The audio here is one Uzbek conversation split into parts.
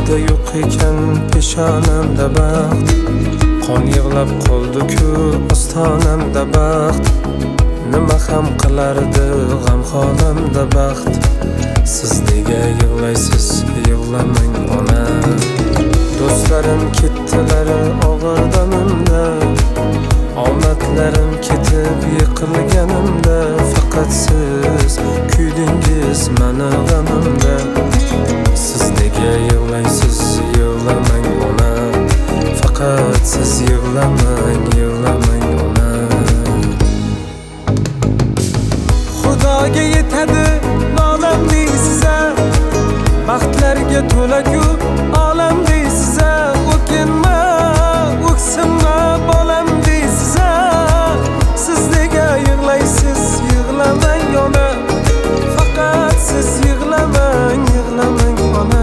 Dunyoda yo'q ekan peshonamda baxt, qon yig'lab qoldi-ku ostonamda baxt. Nima ham qilardi g'amxonamda baxt. Siz nega yig'laysiz, yig'lamang ona. Do'stlarim ketdilar og'ir damimda, omadlarim ketib yiqilganimda. Faqat siz kuydingiz mana g'amimda. Siz nega yig'laysiz, yig'lamang ona. Faqat siz yig'lamang, yig'lamang ona. Xudoga yetadi nolam deysiz-a, baxtlarga to'la-ku olam deysiz-a. O'kinma, o'ksinma bolam deysiz-a. Siz nega yig'laysiz, yig'lamang ona. Faqat siz yig'lamang, yig'lamang ona.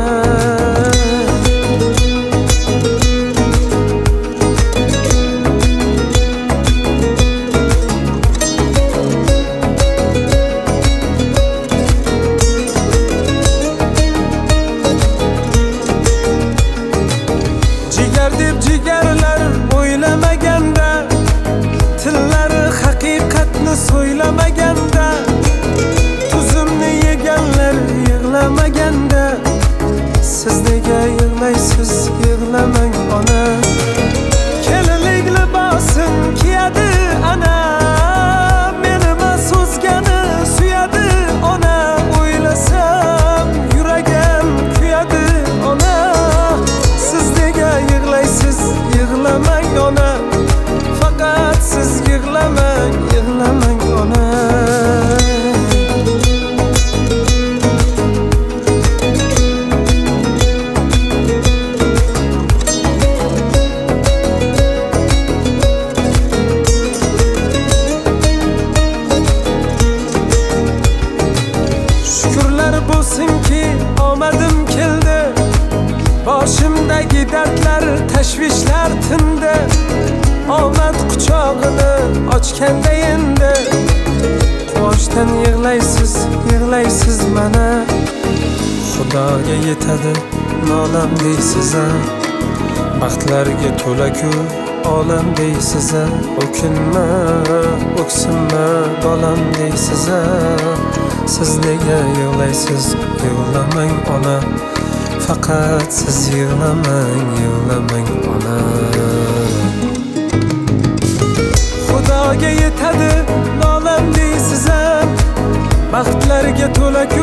Jigarlar o'ylamaganda, tillari haqiqatni so'ylamaganda, tuzimni yeganlar yig'lamaganda. Siz nega yig'laysiz, yig'lamang ona. Kelinlik libosin kiyadi ana, meni so'zgani suyadi ona. O'ylasam yuragim kuyadi ona. Siz nega yig'laysiz, yig'lamang ona. Faqat siz yig'lamang, yig'lamang ona. Shukrlar bo'lsinki omadim keldi, boshimdagi dardlar, tashvishlar tindi. Omad quchog'ini ochganda endi, quvonchdan yig'laysiz, yig'laysiz mana. Xudoga yetadi nolam deysiz-a, baxtlarga to'la-ku olam deysiz-a. O'kinma, o'ksinma bolam deysiz-a. Siz nega yig'laysiz, yig'lamang ona. Faqat siz yig'lamang, yig'lamang ona. Xudoga yetadi nolam deysiz-a, baxtlarga to'la-ku